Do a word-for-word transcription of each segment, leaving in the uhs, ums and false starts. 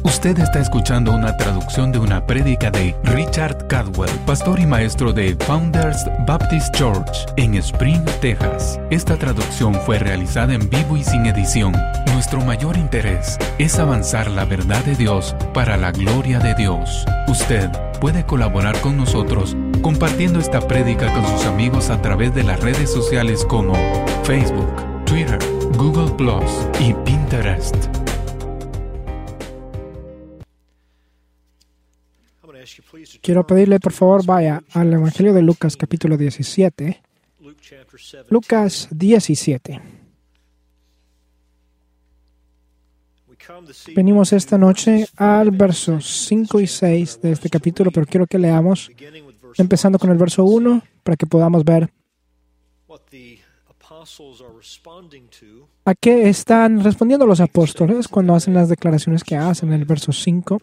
Usted está escuchando una traducción de una prédica de Richard Caldwell, pastor y maestro de Founders Baptist Church en Spring, Texas. Esta traducción fue realizada en vivo y sin edición. Nuestro mayor interés es avanzar la verdad de Dios para la gloria de Dios. Usted puede colaborar con nosotros compartiendo esta prédica con sus amigos a través de las redes sociales como Facebook, Twitter, Google plus y Pinterest. Quiero pedirle, por favor, vaya al Evangelio de Lucas, capítulo diecisiete. Lucas diecisiete. Venimos esta noche al verso cinco y seis de este capítulo, pero quiero que leamos, empezando con el verso uno, para que podamos ver a qué están respondiendo los apóstoles cuando hacen las declaraciones que hacen en el verso cinco.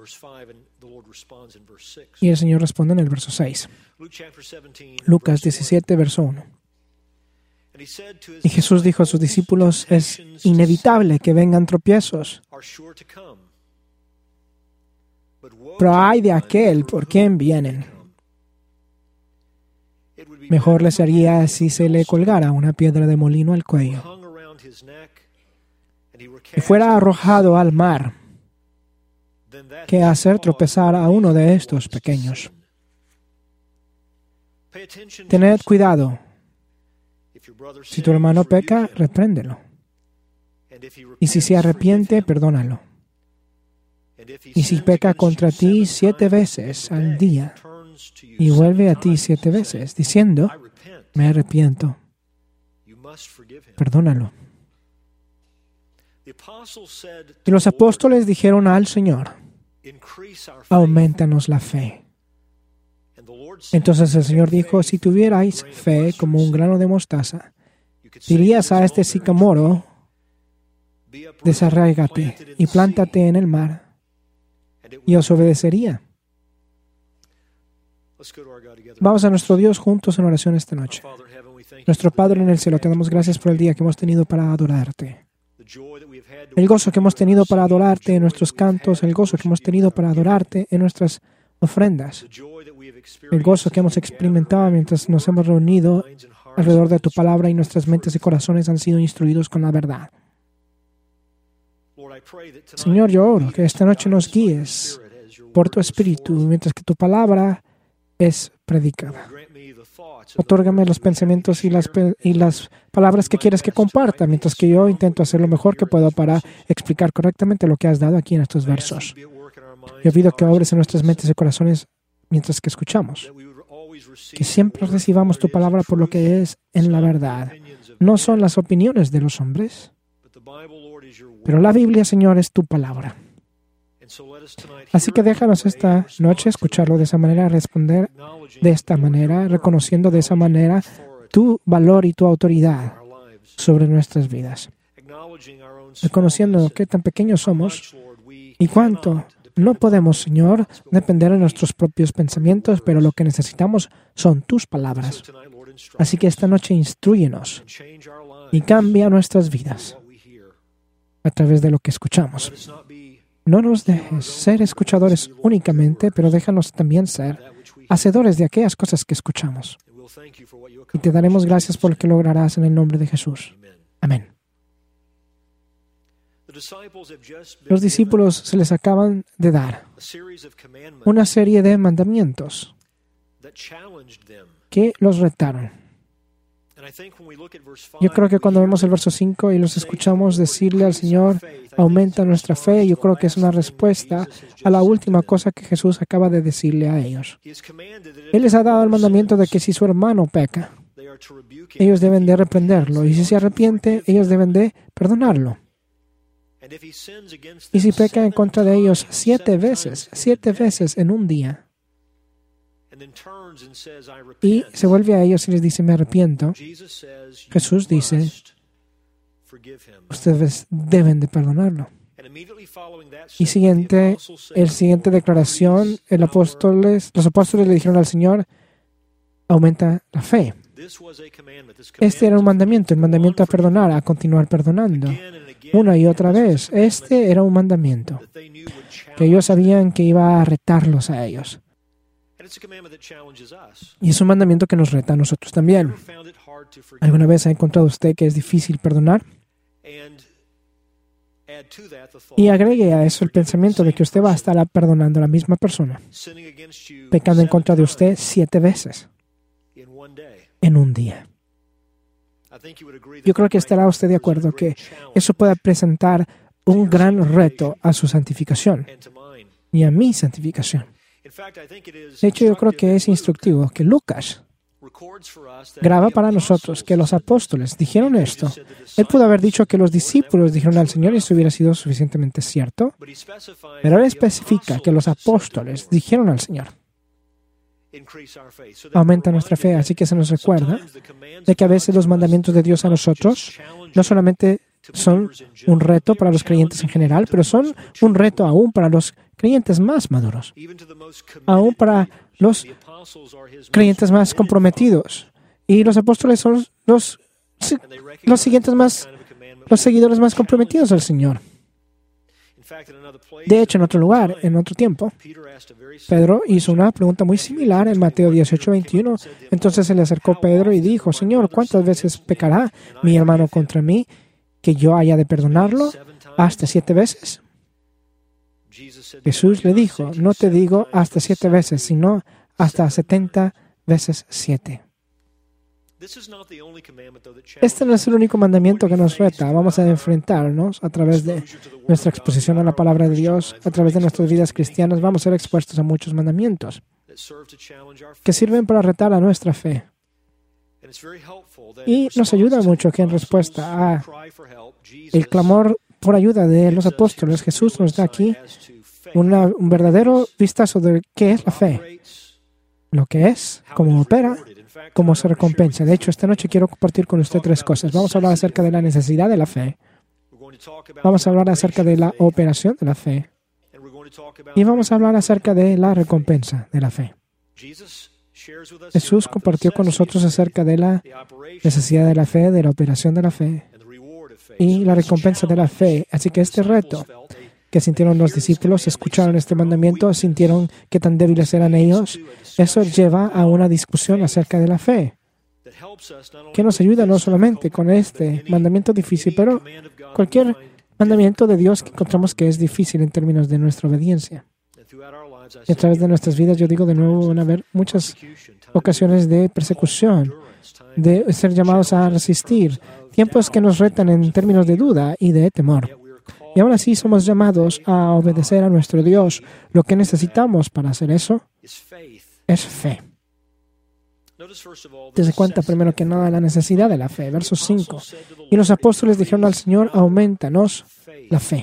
Y el Señor responde en el verso seis. Lucas diecisiete, verso uno. Y Jesús dijo a sus discípulos, es inevitable que vengan tropiezos, pero ay de aquel por quien vienen. Mejor les sería si se le colgara una piedra de molino al cuello y fuera arrojado al mar, que hacer tropezar a uno de estos pequeños. Tened cuidado. Si tu hermano peca, repréndelo. Y si se arrepiente, perdónalo. Y si peca contra ti siete veces al día y vuelve a ti siete veces, diciendo, me arrepiento, perdónalo. Y los apóstoles dijeron al Señor, aumentanos la fe. Entonces el Señor dijo, si tuvierais fe como un grano de mostaza, dirías a este sicamoro, desarráigate y plántate en el mar, y os obedecería. Vamos a nuestro Dios juntos en oración esta noche. Nuestro Padre en el cielo, te damos gracias por el día que hemos tenido para adorarte. El gozo que hemos tenido para adorarte en nuestros cantos, el gozo que hemos tenido para adorarte en nuestras ofrendas, el gozo que hemos experimentado mientras nos hemos reunido alrededor de tu palabra y nuestras mentes y corazones han sido instruidos con la verdad. Señor, yo oro que esta noche nos guíes por tu Espíritu mientras que tu palabra es predicada. Otórgame los pensamientos y las, y las palabras que quieres que comparta, mientras que yo intento hacer lo mejor que puedo para explicar correctamente lo que has dado aquí en estos versos. Yo pido que obres en nuestras mentes y corazones mientras que escuchamos. Que siempre recibamos tu palabra por lo que es en la verdad. No son las opiniones de los hombres, pero la Biblia, Señor, es tu palabra. Así que déjanos esta noche escucharlo de esa manera, responder de esta manera, reconociendo de esa manera tu valor y tu autoridad sobre nuestras vidas. Reconociendo qué tan pequeños somos y cuánto no podemos, Señor, depender de nuestros propios pensamientos, pero lo que necesitamos son tus palabras. Así que esta noche instrúyenos y cambia nuestras vidas a través de lo que escuchamos. No nos dejes ser escuchadores únicamente, pero déjanos también ser hacedores de aquellas cosas que escuchamos. Y te daremos gracias por lo que lograrás en el nombre de Jesús. Amén. Los discípulos se les acaban de dar una serie de mandamientos que los retaron. Yo creo que cuando vemos el verso cinco y los escuchamos decirle al Señor, aumenta nuestra fe, yo creo que es una respuesta a la última cosa que Jesús acaba de decirle a ellos. Él les ha dado el mandamiento de que si su hermano peca, ellos deben de reprenderlo, y si se arrepiente, ellos deben de perdonarlo. Y si peca en contra de ellos siete veces, siete veces en un día, y se vuelve a ellos y les dice, me arrepiento, Jesús dice, ustedes deben de perdonarlo. Y siguiente, el siguiente declaración, el apóstoles, los apóstoles le dijeron al Señor, aumenta la fe. Este era un mandamiento, el mandamiento a perdonar, a continuar perdonando. Una y otra vez, este era un mandamiento que ellos sabían que iba a retarlos a ellos. Y es un mandamiento que nos reta a nosotros también. ¿Alguna vez ha encontrado usted que es difícil perdonar? Y agregue a eso el pensamiento de que usted va a estar perdonando a la misma persona, pecando en contra de usted siete veces en un día. Yo creo que estará usted de acuerdo que eso puede presentar un gran reto a su santificación y a mi santificación. De hecho, yo creo que es instructivo que Lucas graba para nosotros que los apóstoles dijeron esto. Él pudo haber dicho que los discípulos dijeron al Señor y eso hubiera sido suficientemente cierto, pero él especifica que los apóstoles dijeron al Señor. Aumenta nuestra fe, así que se nos recuerda de que a veces los mandamientos de Dios a nosotros no solamente son un reto para los creyentes en general, pero son un reto aún para los creyentes más maduros, aún para los creyentes más comprometidos. Y los apóstoles son los, los siguientes más, los seguidores más comprometidos del Señor. De hecho, en otro lugar, en otro tiempo, Pedro hizo una pregunta muy similar en Mateo dieciocho veintiuno. Entonces se le acercó Pedro y dijo: Señor, ¿cuántas veces pecará mi hermano contra mí que yo haya de perdonarlo? ¿Hasta siete veces? Jesús le dijo: no te digo hasta siete veces, sino hasta setenta veces siete. Este no es el único mandamiento que nos reta. Vamos a enfrentarnos a través de nuestra exposición a la palabra de Dios, a través de nuestras vidas cristianas. Vamos a ser expuestos a muchos mandamientos que sirven para retar a nuestra fe. Y nos ayuda mucho que en respuesta a el clamor por ayuda de los apóstoles, Jesús nos da aquí una, un verdadero vistazo de qué es la fe, lo que es, cómo opera, cómo se recompensa. De hecho, esta noche quiero compartir con usted tres cosas. Vamos a hablar acerca de la necesidad de la fe. Vamos a hablar acerca de la operación de la fe. Y vamos a hablar acerca de la recompensa de la fe. Jesús compartió con nosotros acerca de la necesidad de la fe, de la operación de la fe y la recompensa de la fe. Así que este reto que sintieron los discípulos, escucharon este mandamiento, sintieron qué tan débiles eran ellos, eso lleva a una discusión acerca de la fe, que nos ayuda no solamente con este mandamiento difícil, pero cualquier mandamiento de Dios que encontramos que es difícil en términos de nuestra obediencia. Y a través de nuestras vidas, yo digo de nuevo, van a haber muchas ocasiones de persecución, de ser llamados a resistir, tiempos que nos retan en términos de duda y de temor. Y aún así somos llamados a obedecer a nuestro Dios. Lo que necesitamos para hacer eso es fe. Desde cuenta primero que nada la necesidad de la fe. Verso cinco. Y los apóstoles dijeron al Señor: aumentanos la fe.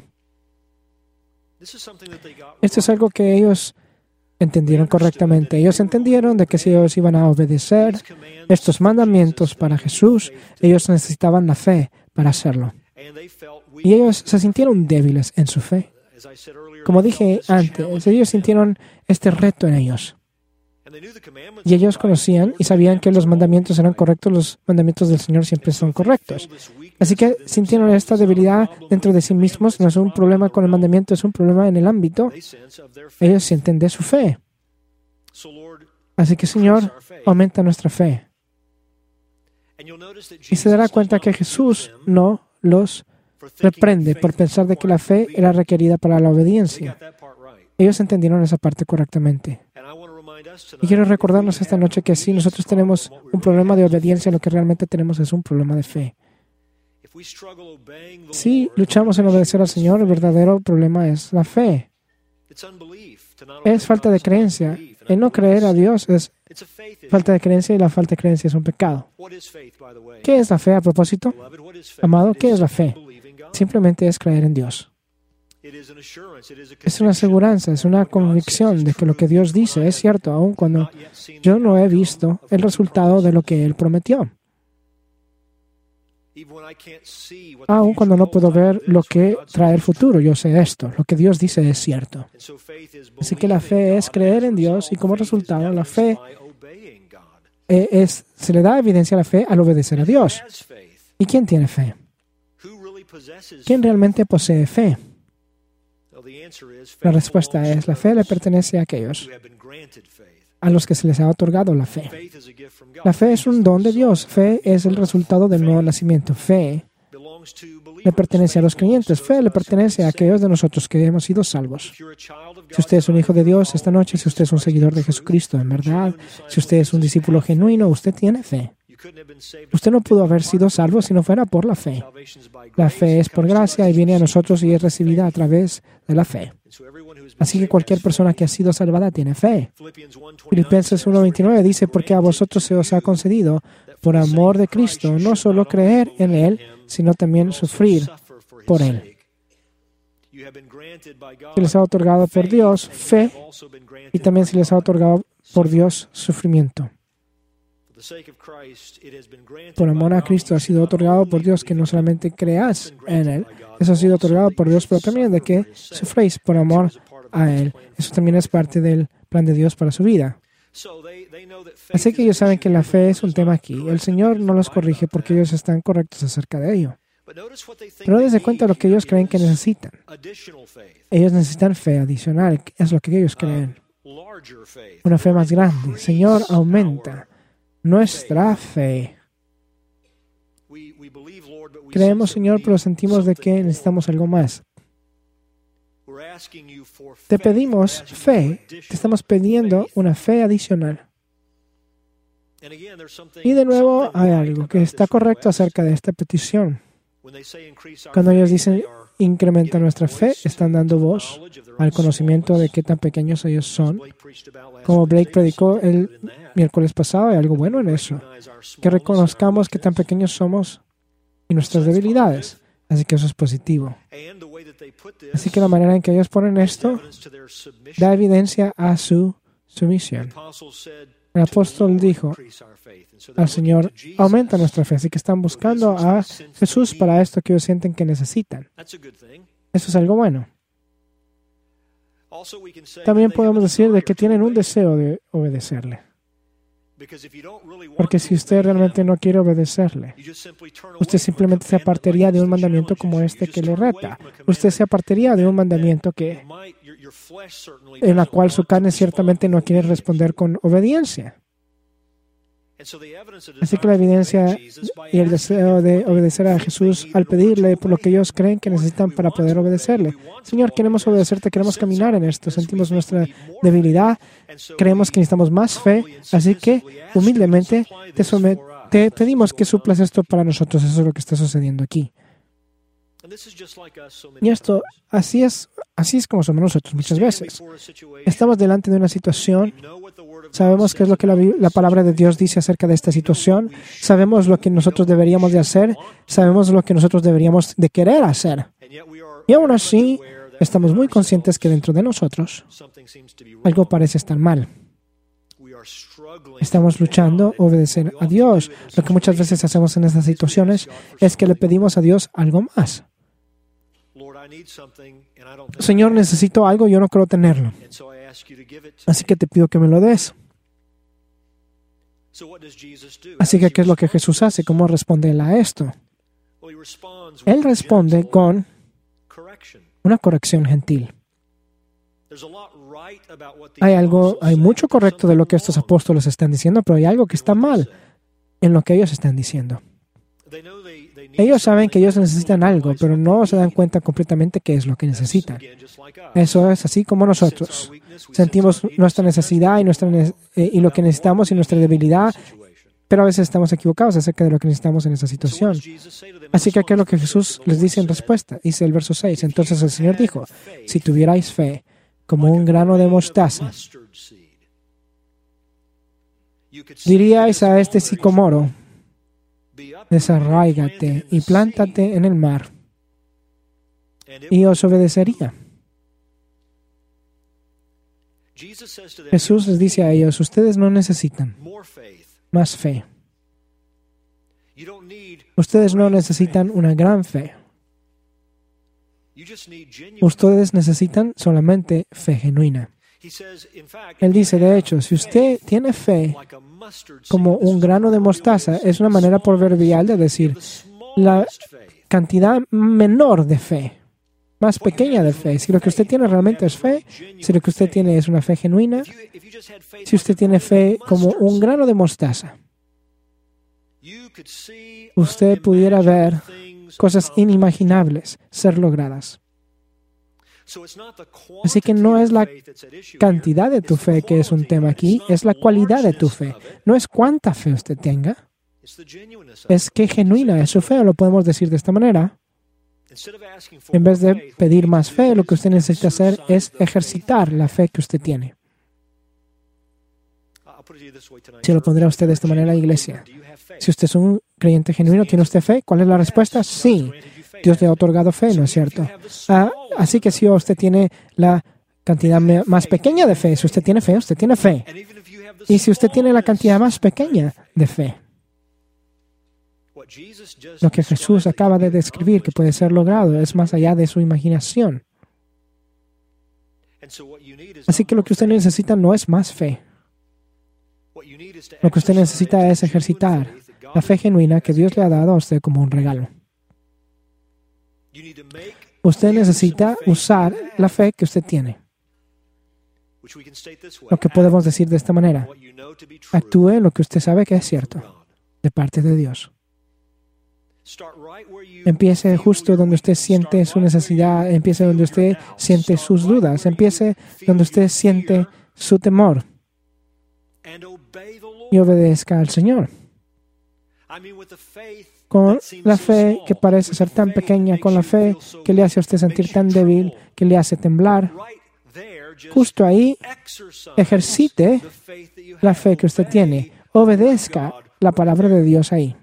Esto es algo que ellos entendieron correctamente. Ellos entendieron de que si ellos iban a obedecer estos mandamientos para Jesús, ellos necesitaban la fe para hacerlo. Y ellos se sintieron débiles en su fe. Como dije antes, ellos sintieron este reto en ellos. Y ellos conocían y sabían que los mandamientos eran correctos, los mandamientos del Señor siempre son correctos. Así que sintieron esta debilidad dentro de sí mismos. No es un problema con el mandamiento, es un problema en el ámbito. Ellos sienten de su fe. Así que, Señor, aumenta nuestra fe. Y se dará cuenta que Jesús no los reprende por pensar de que la fe era requerida para la obediencia. Ellos entendieron esa parte correctamente. Y quiero recordarnos esta noche que si nosotros tenemos un problema de obediencia, lo que realmente tenemos es un problema de fe. Si luchamos en obedecer al Señor, el verdadero problema es la fe. Es falta de creencia. El no creer a Dios es falta de creencia y la falta de creencia es un pecado. ¿Qué es la fe a propósito? Amado, ¿qué es la fe? Simplemente es creer en Dios. Es una aseguranza, es una convicción de que lo que Dios dice es cierto, aun cuando yo no he visto el resultado de lo que Él prometió. Aun cuando no puedo ver lo que trae el futuro, yo sé esto, lo que Dios dice es cierto. Así que la fe es creer en Dios y como resultado la fe es, se le da evidencia a la fe al obedecer a Dios. ¿Y quién tiene fe? ¿Quién realmente posee fe? La respuesta es, la fe le pertenece a aquellos a los que se les ha otorgado la fe. La fe es un don de Dios. Fe es el resultado del nuevo nacimiento. Fe le pertenece a los creyentes. Fe le pertenece a aquellos de nosotros que hemos sido salvos. Si usted es un hijo de Dios esta noche, si usted es un seguidor de Jesucristo, en verdad, si usted es un discípulo genuino, usted tiene fe. Usted no pudo haber sido salvo si no fuera por la fe. La fe es por gracia y viene a nosotros y es recibida a través de la fe. Así que cualquier persona que ha sido salvada tiene fe. Filipenses uno veintinueve dice, porque a vosotros se os ha concedido, por amor de Cristo, no solo creer en Él, sino también sufrir por Él. Se les ha otorgado por Dios fe y también se les ha otorgado por Dios sufrimiento. Por amor a Cristo ha sido otorgado por Dios que no solamente creáis en Él, eso ha sido otorgado por Dios, pero también de que sufréis por amor a Él. Eso también es parte del plan de Dios para su vida. Así que ellos saben que la fe es un tema aquí. El Señor no los corrige porque ellos están correctos acerca de ello. Pero dense cuenta de lo que ellos creen que necesitan. Ellos necesitan fe adicional, es lo que ellos creen. Una fe más grande. Señor, aumenta nuestra fe. Creemos, Señor, pero sentimos de que necesitamos algo más. Te pedimos fe, te estamos pidiendo una fe adicional. Y de nuevo hay algo que está correcto acerca de esta petición. Cuando ellos dicen incrementa nuestra fe, están dando voz al conocimiento de qué tan pequeños ellos son. Como Blake predicó el miércoles pasado, hay algo bueno en eso. Que reconozcamos qué tan pequeños somos y nuestras debilidades. Así que eso es positivo. Así que la manera en que ellos ponen esto da evidencia a su sumisión. El apóstol dijo al Señor, aumenta nuestra fe. Así que están buscando a Jesús para esto que ellos sienten que necesitan. Eso es algo bueno. También podemos decir de que tienen un deseo de obedecerle. Porque si usted realmente no quiere obedecerle, usted simplemente se apartaría de un mandamiento como este que le reta. Usted se apartaría de un mandamiento que, en la cual su carne ciertamente no quiere responder con obediencia. Así que la evidencia y el deseo de obedecer a Jesús al pedirle por lo que ellos creen que necesitan para poder obedecerle. Señor, queremos obedecerte, queremos caminar en esto, sentimos nuestra debilidad, creemos que necesitamos más fe, así que humildemente te, somet- te pedimos que suplas esto para nosotros. Eso es lo que está sucediendo aquí. Y esto, así es, así es como somos nosotros muchas veces. Estamos delante de una situación, sabemos qué es lo que la, la palabra de Dios dice acerca de esta situación, sabemos lo que nosotros deberíamos de hacer, sabemos lo que nosotros deberíamos de querer hacer. Y aún así, estamos muy conscientes que dentro de nosotros algo parece estar mal. Estamos luchando a obedecer a Dios. Lo que muchas veces hacemos en estas situaciones es que le pedimos a Dios algo más. Señor, necesito algo, yo no creo tenerlo. Así que te pido que me lo des. Así que, ¿qué es lo que Jesús hace? ¿Cómo responde Él a esto? Él responde con una corrección gentil. Hay algo, hay mucho correcto de lo que estos apóstoles están diciendo, pero hay algo que está mal en lo que ellos están diciendo. Ellos saben que ellos necesitan algo, pero no se dan cuenta completamente qué es lo que necesitan. Eso es así como nosotros. Sentimos nuestra necesidad y, nuestra ne- eh, y lo que necesitamos y nuestra debilidad, pero a veces estamos equivocados acerca de lo que necesitamos en esa situación. Así que, ¿qué es lo que Jesús les dice en respuesta? Dice el verso seis. Entonces el Señor dijo, si tuvierais fe como un grano de mostaza, diríais a este sicomoro, desarráigate y plántate en el mar, y os obedecería. Jesús les dice a ellos, ustedes no necesitan más fe. Ustedes no necesitan una gran fe. Ustedes necesitan solamente fe genuina. Él dice, de hecho, si usted tiene fe como un grano de mostaza, es una manera proverbial de decir la cantidad menor de fe. más pequeña de fe. Si lo que usted tiene realmente es fe, si lo que usted tiene es una fe genuina, si usted tiene fe como un grano de mostaza, usted pudiera ver cosas inimaginables ser logradas. Así que no es la cantidad de tu fe que es un tema aquí, es la cualidad de tu fe. No es cuánta fe usted tenga, es qué genuina es su fe, o lo podemos decir de esta manera. En vez de pedir más fe, lo que usted necesita hacer es ejercitar la fe que usted tiene. Se lo pondré a usted de esta manera, iglesia. Si usted es un creyente genuino, ¿tiene usted fe? ¿Cuál es la respuesta? Sí. Dios le ha otorgado fe, ¿no es cierto? Ah, así que si usted tiene la cantidad más pequeña de fe, si usted tiene fe, usted tiene fe. Y si usted tiene la cantidad más pequeña de fe, lo que Jesús acaba de describir que puede ser logrado es más allá de su imaginación. Así que lo que usted necesita no es más fe. Lo que usted necesita es ejercitar la fe genuina que Dios le ha dado a usted como un regalo. Usted necesita usar la fe que usted tiene. Lo que podemos decir de esta manera: actúe en lo que usted sabe que es cierto, de parte de Dios. Empiece justo donde usted siente su necesidad, empiece donde usted siente sus dudas, empiece donde usted siente su temor y obedezca al Señor. Con la fe que parece ser tan pequeña, con la fe que le hace a usted sentir tan débil, que le hace temblar, justo ahí ejercite la fe que usted tiene, obedezca la palabra de Dios ahí.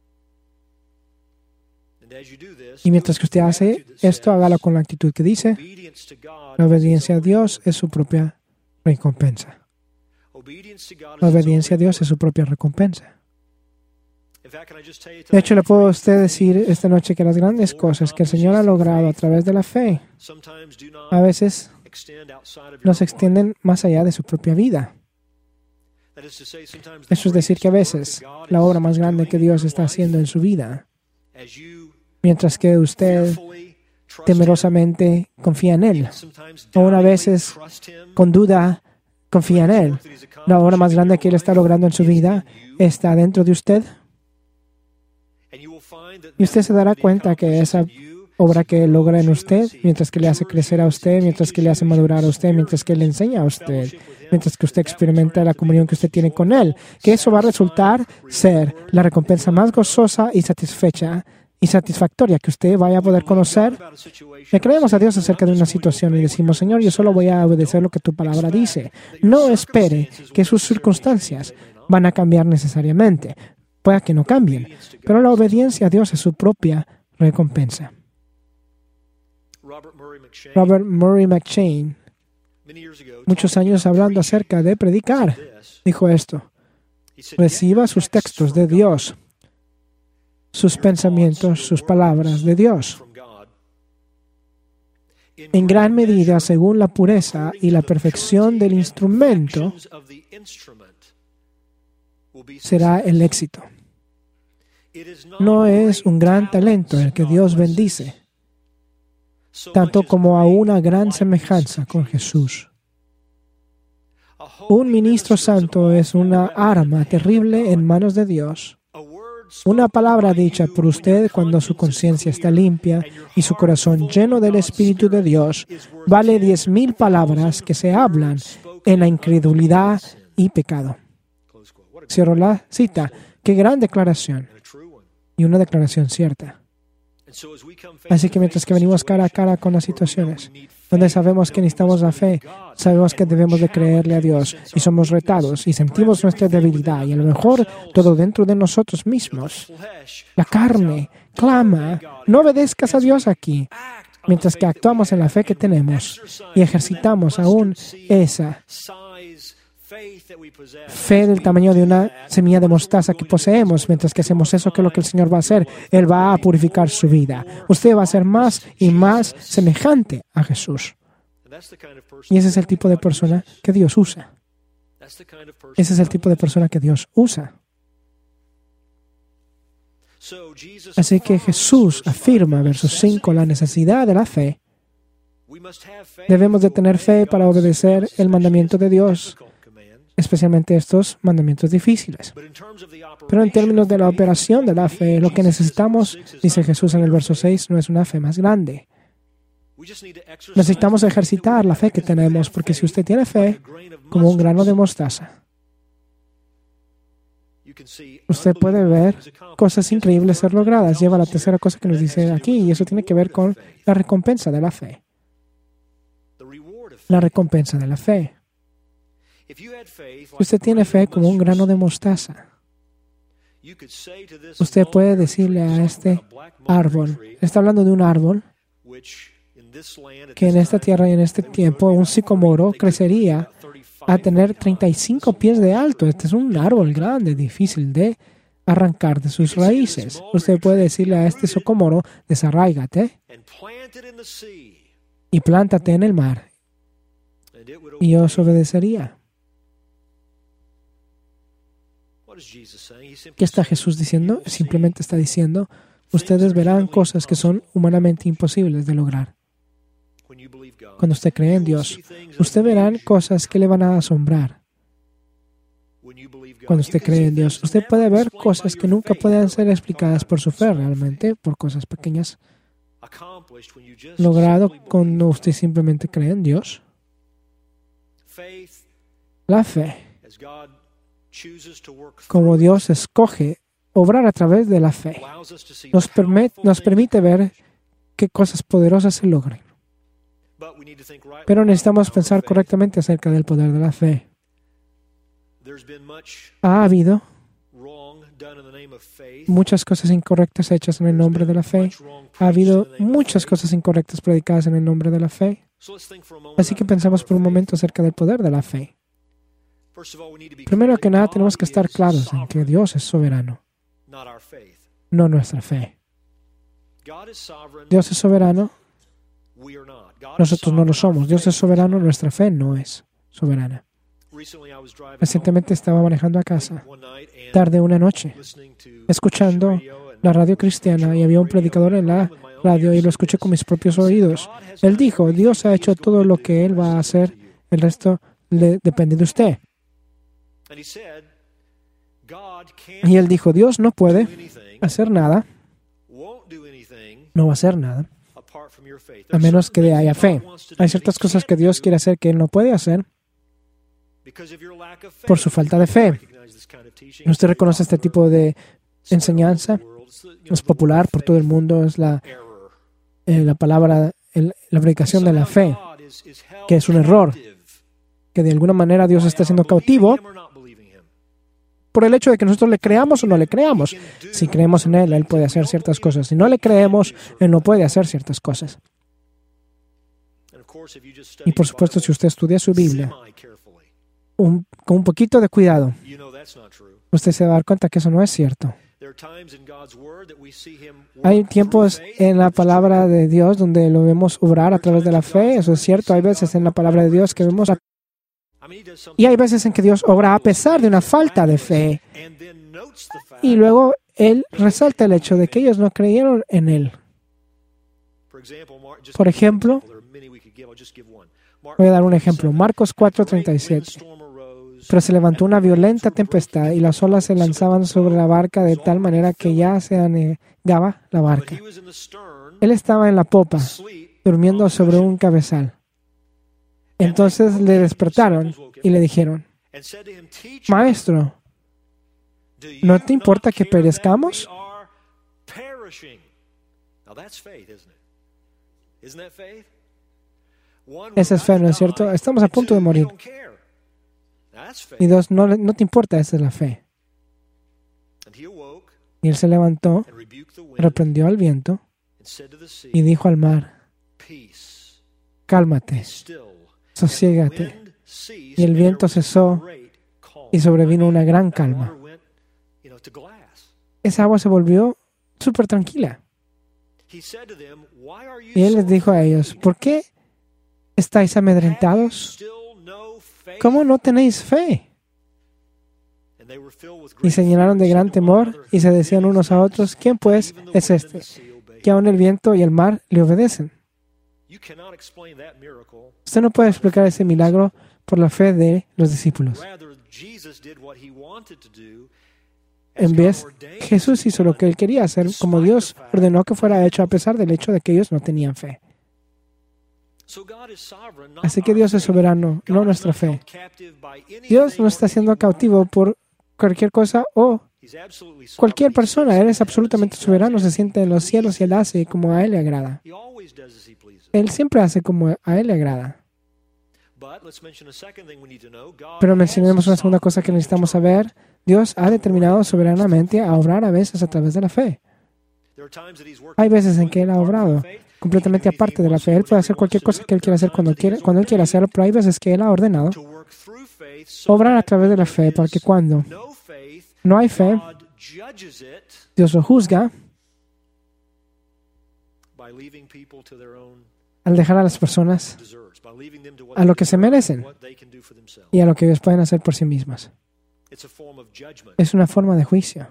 Y mientras que usted hace esto, hágalo con la actitud que dice: la obediencia a Dios es su propia recompensa. La obediencia a Dios es su propia recompensa. De hecho, le puedo a usted decir esta noche que las grandes cosas que el Señor ha logrado a través de la fe a veces no se extienden más allá de su propia vida. Eso es decir, que a veces la obra más grande que Dios está haciendo en su vida, mientras que usted temerosamente confía en Él, o una veces con duda confía en Él, la obra más grande que Él está logrando en su vida está dentro de usted. Y usted se dará cuenta que esa obra que Él logra en usted, mientras que le hace crecer a usted, mientras que le hace madurar a usted, mientras que le enseña a usted, mientras que usted experimenta la comunión que usted tiene con Él, que eso va a resultar ser la recompensa más gozosa y satisfecha y satisfactoria que usted vaya a poder conocer. Le creemos a Dios acerca de una situación y decimos: Señor, yo solo voy a obedecer lo que tu palabra dice. No espere que sus circunstancias van a cambiar necesariamente. Pueda que no cambien, pero la obediencia a Dios es su propia recompensa. Robert Murray McCheyne, muchos años hablando acerca de predicar, dijo esto: reciba sus textos de Dios, sus pensamientos, sus palabras de Dios, en gran medida según la pureza y la perfección del instrumento será el éxito. No es un gran talento el que Dios bendice, tanto como a una gran semejanza con Jesús. Un ministro santo es una arma terrible en manos de Dios. Una palabra dicha por usted cuando su conciencia está limpia y su corazón lleno del Espíritu de Dios vale diez mil palabras que se hablan en la incredulidad y pecado. Cierro la cita. Qué gran declaración. Y una declaración cierta. Así que mientras que venimos cara a cara con las situaciones donde sabemos que necesitamos la fe, sabemos que debemos de creerle a Dios y somos retados y sentimos nuestra debilidad y a lo mejor todo dentro de nosotros mismos, la carne clama: no obedezcas a Dios aquí, mientras que actuamos en la fe que tenemos y ejercitamos aún esa fe del tamaño de una semilla de mostaza que poseemos. Mientras que hacemos eso, ¿qué es lo que el Señor va a hacer? Él va a purificar su vida. Usted va a ser más y más semejante a Jesús. Y ese es el tipo de persona que Dios usa. Ese es el tipo de persona que Dios usa. Así que Jesús afirma, verso cinco, la necesidad de la fe Debemos de tener fe para obedecer el mandamiento de Dios, especialmente estos mandamientos difíciles. Pero en términos de la operación de la fe, lo que necesitamos, dice Jesús en el verso seis, no es una fe más grande. Necesitamos ejercitar la fe que tenemos, porque si usted tiene fe como un grano de mostaza, usted puede ver cosas increíbles ser logradas. Lleva a la tercera cosa que nos dice aquí, y eso tiene que ver con la recompensa de la fe. La recompensa de la fe. Usted tiene fe como un grano de mostaza. Usted puede decirle a este árbol, está hablando de un árbol, que en esta tierra y en este tiempo un sicomoro crecería a tener treinta y cinco pies de alto. Este es un árbol grande, difícil de arrancar de sus raíces. Usted puede decirle a este sicomoro, desarráigate y plántate en el mar, y os obedecería. ¿Qué está Jesús diciendo? Simplemente está diciendo, ustedes verán cosas que son humanamente imposibles de lograr. Cuando usted cree en Dios, usted verán cosas que le van a asombrar. Cuando usted cree en Dios, usted puede ver cosas que nunca pueden ser explicadas por su fe realmente, por cosas pequeñas, logrado cuando usted simplemente cree en Dios. La fe, como Dios escoge obrar a través de la fe, nos, permite, nos permite ver qué cosas poderosas se logran. Pero necesitamos pensar correctamente acerca del poder de la fe. Ha habido muchas cosas incorrectas hechas en el nombre de la fe. Ha habido muchas cosas incorrectas predicadas en el nombre de la fe. Así que pensamos por un momento acerca del poder de la fe. Primero que nada, tenemos que estar claros en que Dios es soberano, no nuestra fe. Dios es soberano, nosotros no lo somos. Dios es soberano, nuestra fe no es soberana. Recientemente estaba manejando a casa, tarde una noche, escuchando la radio cristiana, y había un predicador en la radio y lo escuché con mis propios oídos. Él dijo, Dios ha hecho todo lo que Él va a hacer, el resto le depende de usted. Y él dijo, Dios no puede hacer nada, no va a hacer nada, a menos que haya fe. Hay ciertas cosas que Dios quiere hacer que Él no puede hacer por su falta de fe. ¿Usted reconoce este tipo de enseñanza? Es popular por todo el mundo, es la, eh, la palabra, el, la predicación de la fe, que es un error, que de alguna manera Dios está siendo cautivo por el hecho de que nosotros le creamos o no le creamos. Si creemos en Él, Él puede hacer ciertas cosas. Si no le creemos, Él no puede hacer ciertas cosas. Y por supuesto, si usted estudia su Biblia un, con un poquito de cuidado, usted se va a dar cuenta que eso no es cierto. Hay tiempos en la palabra de Dios donde lo vemos obrar a través de la fe. Eso es cierto. Hay veces en la palabra de Dios que vemos a Y hay veces en que Dios obra a pesar de una falta de fe. Y luego Él resalta el hecho de que ellos no creyeron en Él. Por ejemplo, voy a dar un ejemplo. Marcos cuatro treinta y siete. Pero se levantó una violenta tempestad y las olas se lanzaban sobre la barca de tal manera que ya se anegaba la barca. Él estaba en la popa, durmiendo sobre un cabezal. Entonces le despertaron y le dijeron, Maestro, ¿no te importa que perezcamos? Esa es fe, ¿no es cierto? Estamos a punto de morir. Y Dios, no, no te importa, esa es la fe. Y él se levantó, reprendió al viento y dijo al mar, cálmate, sosiégate. Y el viento cesó y sobrevino una gran calma. Esa agua se volvió súper tranquila. Y él les dijo a ellos, ¿por qué estáis amedrentados? ¿Cómo no tenéis fe? Y se llenaron de gran temor y se decían unos a otros, ¿quién pues es este, que aun el viento y el mar le obedecen? Usted no puede explicar ese milagro por la fe de los discípulos. En vez, Jesús hizo lo que Él quería hacer, como Dios ordenó que fuera hecho, a pesar del hecho de que ellos no tenían fe. Así que Dios es soberano, no nuestra fe. Dios no está siendo cautivo por cualquier cosa o cualquier persona. Él es absolutamente soberano, se siente en los cielos y Él hace como a Él le agrada. Él siempre hace como a Él le agrada. Pero mencionemos una segunda cosa que necesitamos saber. Dios ha determinado soberanamente a obrar a veces a través de la fe. Hay veces en que Él ha obrado completamente aparte de la fe. Él puede hacer cualquier cosa que Él quiera hacer cuando, quiere, cuando Él quiera hacerlo, pero hay veces que Él ha ordenado obrar a través de la fe para que cuando no hay fe, Dios lo juzga al dejar a las personas a lo que se merecen y a lo que ellos pueden hacer por sí mismas. Es una forma de juicio.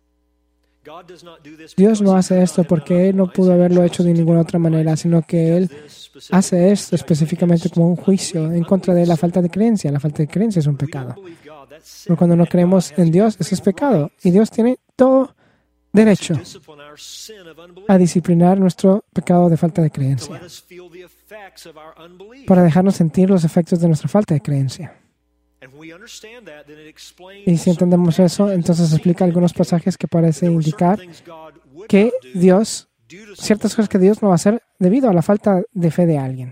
Dios no hace esto porque Él no pudo haberlo hecho de ninguna otra manera, sino que Él hace esto específicamente como un juicio en contra de la falta de creencia. La falta de creencia es un pecado. Pero cuando no creemos en Dios, eso es pecado. Y Dios tiene todo derecho a disciplinar nuestro pecado de falta de creencia, para dejarnos sentir los efectos de nuestra falta de creencia. Y si entendemos eso, entonces explica algunos pasajes que parecen indicar que Dios, ciertas cosas que Dios no va a hacer debido a la falta de fe de alguien.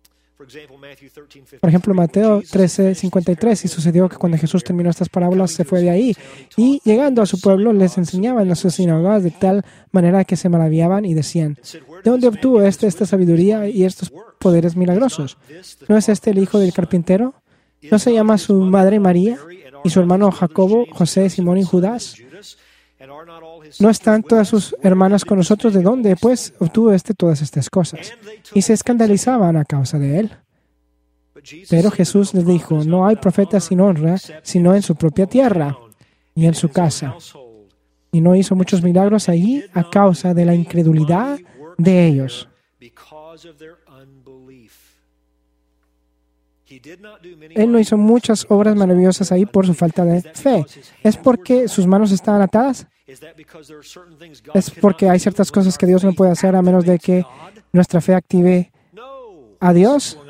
Por ejemplo, Mateo trece, cincuenta y tres, y sucedió que cuando Jesús terminó estas parábolas se fue de ahí, y llegando a su pueblo les enseñaba en las sinagogas de tal manera que se maravillaban y decían: ¿de dónde obtuvo este esta sabiduría y estos poderes milagrosos? ¿No es este el hijo del carpintero? ¿No se llama su madre María y su hermano Jacobo, José, Simón y Judas? ¿No están todas sus hermanas con nosotros? ¿De dónde, pues, obtuvo este todas estas cosas? Y se escandalizaban a causa de él. Pero Jesús les dijo: no hay profeta sin honra, sino en su propia tierra y en su casa. Y no hizo muchos milagros allí a causa de la incredulidad de ellos. Él no hizo muchas obras maravillosas ahí por su falta de fe. ¿Es porque sus manos estaban atadas? ¿Es porque hay ciertas cosas que Dios no puede hacer a menos de que nuestra fe active a Dios?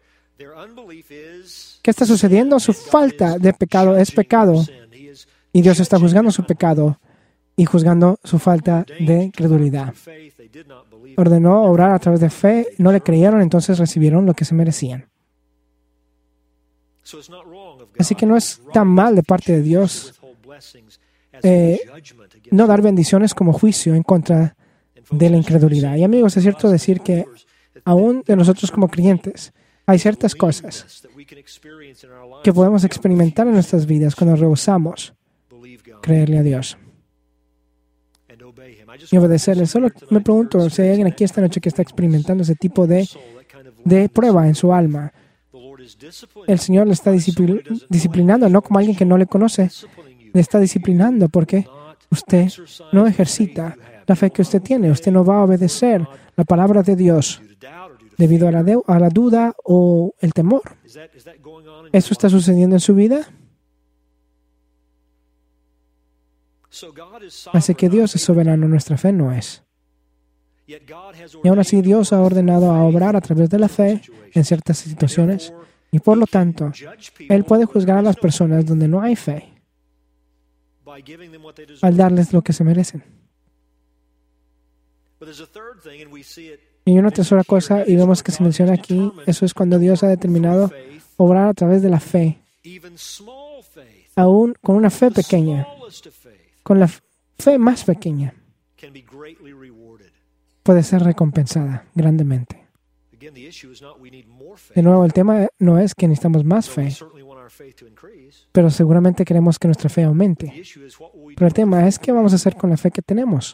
¿Qué está sucediendo? Su falta de pecado es pecado. Y Dios está juzgando su pecado y juzgando su falta de credulidad. Ordenó obrar a través de fe, no le creyeron, entonces recibieron lo que se merecían. Así que no es tan mal de parte de Dios eh, no dar bendiciones como juicio en contra de la incredulidad. Y amigos, es cierto decir que aún de nosotros como creyentes hay ciertas cosas que podemos experimentar en nuestras vidas cuando rehusamos creerle a Dios y obedecerle. Solo me pregunto si hay alguien aquí esta noche que está experimentando ese tipo de, de prueba en su alma. El Señor le está discipl- disciplinando, no como alguien que no le conoce. Le está disciplinando porque usted no ejercita la fe que usted tiene. Usted no va a obedecer la palabra de Dios debido a la, de- a la duda o el temor. ¿Eso está sucediendo en su vida? Así que Dios es soberano, nuestra fe no es. Y aún así Dios ha ordenado a obrar a través de la fe en ciertas situaciones. Y por lo tanto, Él puede juzgar a las personas donde no hay fe al darles lo que se merecen. Y una tercera cosa, y vemos que se menciona aquí, eso es cuando Dios ha determinado obrar a través de la fe, aún con una fe pequeña, con la fe más pequeña, puede ser recompensada grandemente. De nuevo, el tema no es que necesitamos más fe, pero seguramente queremos que nuestra fe aumente. Pero el tema es qué vamos a hacer con la fe que tenemos.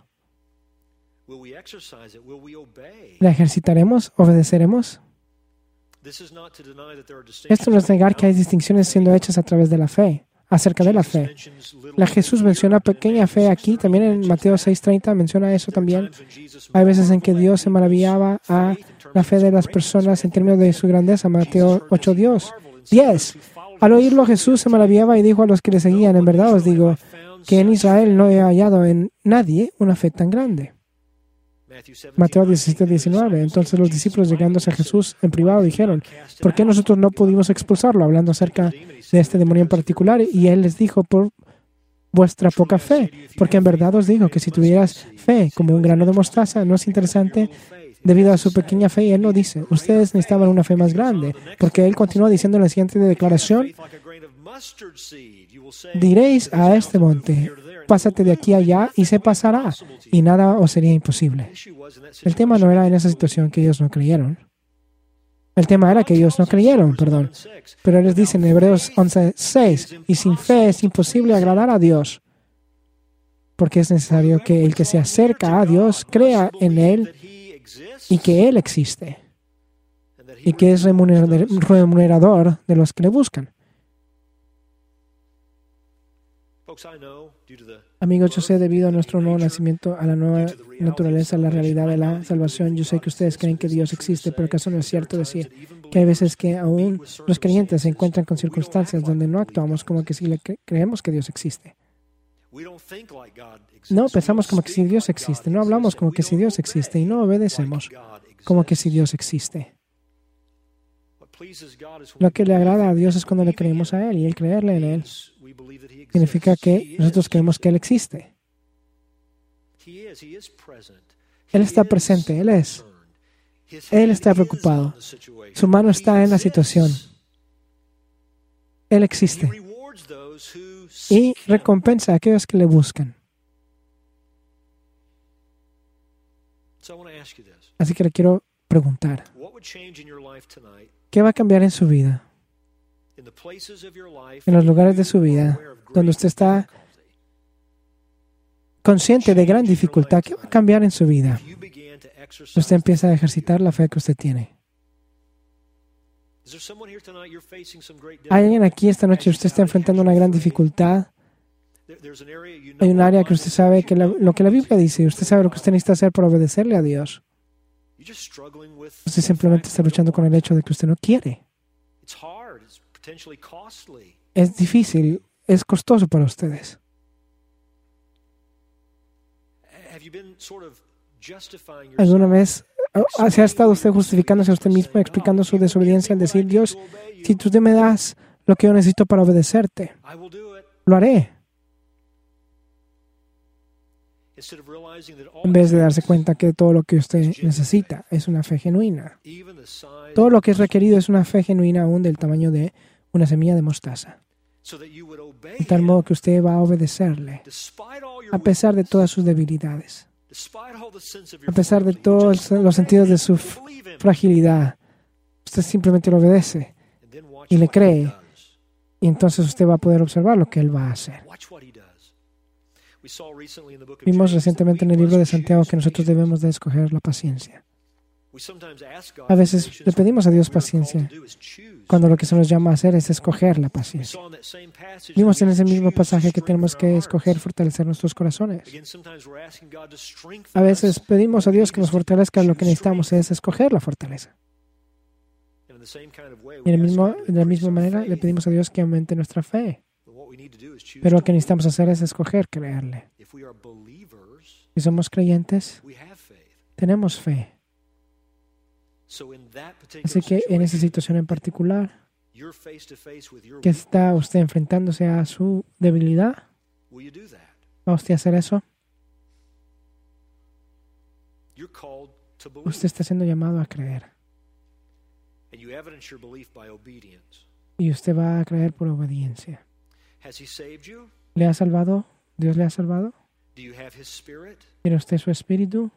¿La ejercitaremos? ¿Obedeceremos? Esto no es negar que hay distinciones siendo hechas a través de la fe. acerca de la fe. La Jesús menciona pequeña fe aquí, también en Mateo seis treinta menciona eso también. Hay veces en que Dios se maravillaba a la fe de las personas en términos de su grandeza. Mateo ocho diez. Al oírlo, Jesús se maravillaba y dijo a los que le seguían: en verdad os digo que en Israel no he hallado en nadie una fe tan grande. Mateo diecisiete diecinueve. Entonces los discípulos, llegándose a Jesús en privado, dijeron: ¿por qué nosotros no pudimos expulsarlo? Hablando acerca de este demonio en particular. Y él les dijo: por vuestra poca fe. Porque en verdad os digo que si tuvieras fe como un grano de mostaza, ¿no es interesante? Debido a su pequeña fe, y él no dice: ustedes necesitaban una fe más grande. Porque él continúa diciendo en la siguiente declaración: diréis a este monte: pásate de aquí a allá, y se pasará, y nada os sería imposible. El tema no era en esa situación que ellos no creyeron. El tema era que ellos no creyeron, perdón. Pero él les dice en Hebreos once seis, y sin fe es imposible agradar a Dios, porque es necesario que el que se acerca a Dios crea en Él y que Él existe, y que es remunerador de los que le buscan. Amigos, yo sé, debido a nuestro nuevo nacimiento, a la nueva naturaleza, a la realidad de la salvación, yo sé que ustedes creen que Dios existe, pero ¿acaso no es cierto decir que hay veces que aún los creyentes se encuentran con circunstancias donde no actuamos como que si le cre- creemos que Dios existe? No pensamos como que si Dios existe, no hablamos como que si Dios existe y no obedecemos como que si Dios existe. Lo que le agrada a Dios es cuando le creemos a Él, y el creerle en Él significa que nosotros creemos que Él existe. Él está presente, Él es. Él está preocupado. Su mano está en la situación. Él existe. Y recompensa a aquellos que le buscan. Así que le quiero preguntar: ¿qué va a cambiar en su vida? En los lugares de su vida donde usted está consciente de gran dificultad, ¿qué va a cambiar en su vida? Usted empieza a ejercitar la fe que usted tiene. ¿Hay alguien aquí esta noche? Usted está enfrentando una gran dificultad. Hay un área que usted sabe que la, lo que la Biblia dice, usted sabe lo que usted necesita hacer para obedecerle a Dios. Usted simplemente está luchando con el hecho de que usted no quiere. Es difícil, es costoso para ustedes. ¿Alguna vez se ha estado usted justificándose a usted mismo, explicando su desobediencia al decir: Dios, si tú me das lo que yo necesito para obedecerte, lo haré? En vez de darse cuenta que todo lo que usted necesita es una fe genuina. Todo lo que es requerido es una fe genuina, aún del tamaño de una semilla de mostaza. De tal modo que usted va a obedecerle, a pesar de todas sus debilidades, a pesar de todos los sentidos de su fragilidad. Usted simplemente lo obedece y le cree, y entonces usted va a poder observar lo que Él va a hacer. Vimos recientemente en el libro de Santiago que nosotros debemos de escoger la paciencia. A veces le pedimos a Dios paciencia, cuando lo que se nos llama a hacer es escoger la paciencia. Vimos en ese mismo pasaje que tenemos que escoger fortalecer nuestros corazones. A veces pedimos a Dios que nos fortalezca, lo que necesitamos es escoger la fortaleza. Y en el mismo, de la misma manera le pedimos a Dios que aumente nuestra fe. Pero lo que necesitamos hacer es escoger creerle. Si somos creyentes, tenemos fe. Así que en esa situación en particular, que está usted enfrentándose a su debilidad, ¿va usted a hacer eso? Usted está siendo llamado a creer. Y usted va a creer por obediencia. ¿Le ha salvado? ¿Dios le ha salvado? ¿Tiene usted su espíritu?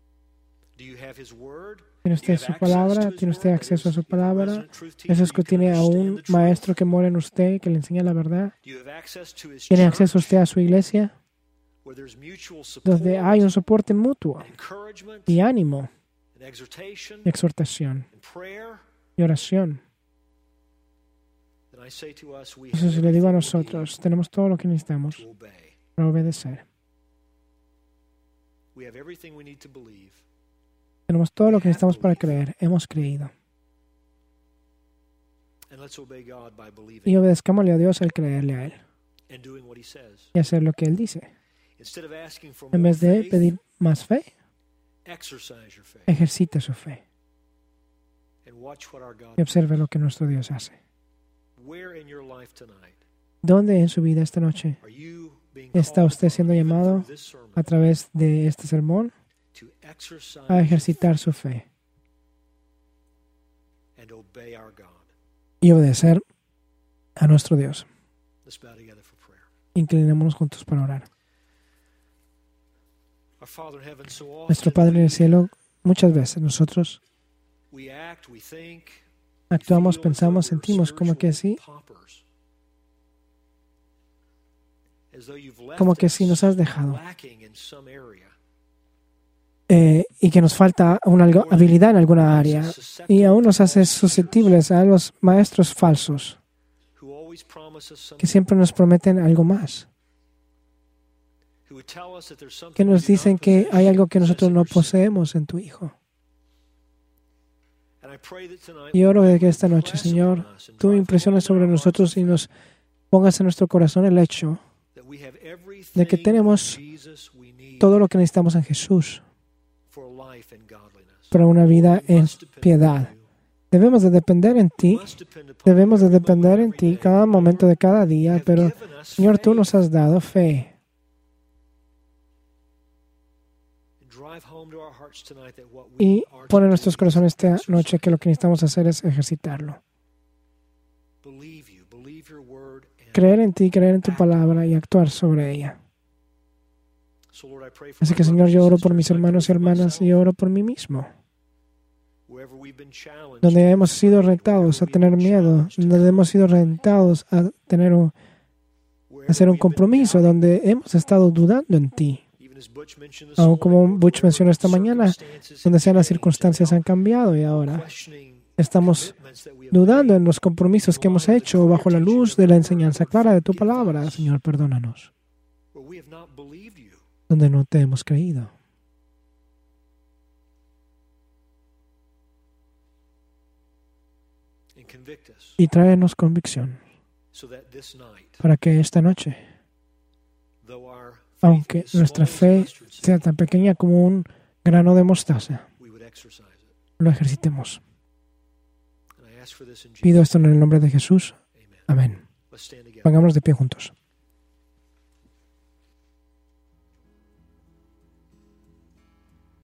¿Tiene usted su palabra? ¿Tiene usted acceso a su palabra? ¿Eso es que tiene a un maestro que mora en usted, que le enseña la verdad? ¿Tiene acceso usted a su iglesia? Donde hay un soporte mutuo y ánimo, y exhortación y oración. Eso le digo a nosotros, tenemos todo lo que necesitamos para obedecer. Tenemos todo lo que necesitamos para creer. Hemos creído. Y obedezcámosle a Dios al creerle a Él y hacer lo que Él dice. En vez de pedir más fe, ejercita su fe y observe lo que nuestro Dios hace. ¿Dónde en su vida esta noche está usted siendo llamado a través de este sermón a ejercitar su fe y obedecer a nuestro Dios? Inclinémonos juntos para orar. Nuestro Padre en el cielo, muchas veces nosotros actuamos, pensamos, sentimos como que sí, como que sí nos has dejado eh, y que nos falta una habilidad en alguna área y aún nos hace susceptibles a los maestros falsos que siempre nos prometen algo más, que nos dicen que hay algo que nosotros no poseemos en tu Hijo. Y oro de que esta noche, Señor, tú impresiones sobre nosotros y nos pongas en nuestro corazón el hecho de que tenemos todo lo que necesitamos en Jesús para una vida en piedad. Debemos de depender en ti, debemos de depender en ti cada momento de cada día, pero, Señor, tú nos has dado fe. Y pone en nuestros corazones esta noche que lo que necesitamos hacer es ejercitarlo. Creer en ti, creer en tu palabra y actuar sobre ella. Así que, Señor, yo oro por mis hermanos y hermanas y oro por mí mismo. Donde hemos sido retados a tener miedo, donde hemos sido retados a tener un, a hacer un compromiso, donde hemos estado dudando en ti. Aún como Butch mencionó esta mañana, donde sean las circunstancias han cambiado y ahora estamos dudando en los compromisos que hemos hecho bajo la luz de la enseñanza clara de tu palabra. Señor, perdónanos, donde no te hemos creído. Y tráenos convicción para que esta noche, aunque nuestra fe sea tan pequeña como un grano de mostaza, lo ejercitemos. Pido esto en el nombre de Jesús. Amén. Pongámonos de pie juntos.